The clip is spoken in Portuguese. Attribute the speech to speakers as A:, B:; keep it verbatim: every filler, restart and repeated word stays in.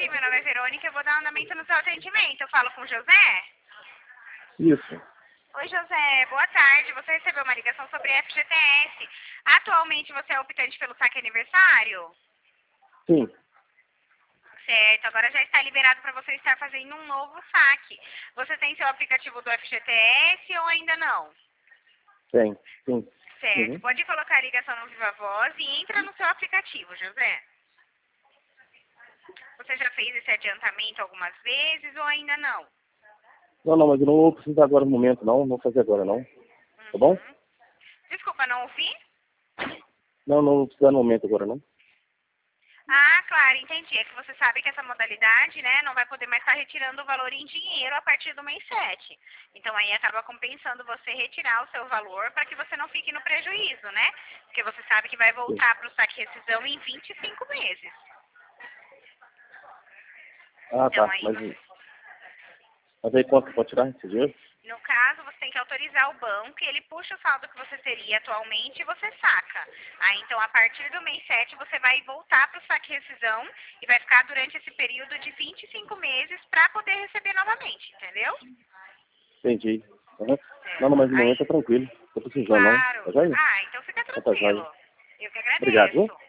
A: tarde, meu nome é Verônica, eu vou dar um andamento no seu atendimento. Eu falo com o José?
B: Isso.
A: Oi, José, boa tarde. Você recebeu uma ligação sobre F G T S. Atualmente você é optante pelo saque aniversário?
B: Sim.
A: Certo, agora já está liberado para você estar fazendo um novo saque. Você tem seu aplicativo do F G T S ou ainda não?
B: Tem. Sim.
A: Certo,
B: Uhum.
A: pode colocar a ligação no Viva Voz e entra no seu aplicativo, José. Você já fez esse adiantamento algumas vezes ou ainda não?
B: Não, não, mas eu não vou precisar agora no momento, não. Não vou fazer agora, não. Tá bom?
A: Uhum. Desculpa, não ouvi?
B: Não, não vou precisar no momento agora, não.
A: Ah, claro, entendi. É que você sabe que essa modalidade, né, não vai poder mais estar retirando o valor em dinheiro a partir do mês sete. Então aí acaba compensando você retirar o seu valor para que você não fique no prejuízo, né? Porque você sabe que vai
B: Sim.
A: voltar para o saque rescisão em vinte e cinco meses.
B: Ah,
A: Então
B: tá.
A: aí
B: Mas,
A: você...
B: mas aí quanto que pode tirar esse dinheiro?
A: No caso, você tem que autorizar o banco e ele puxa o saldo que você teria atualmente e você saca. Aí, então, a partir do mês sete, você vai voltar para o saque rescisão e vai ficar durante esse período de vinte e cinco meses para poder receber novamente, entendeu?
B: Entendi. Uhum. Não, não,
A: Certo.
B: mas no
A: Aí,
B: momento tá tranquilo. Não tô precisando, não.
A: claro.
B: Tá joia?
A: Ah, então fica
B: Então tá joia.
A: tranquilo. Eu que
B: Obrigado, viu?
A: agradeço.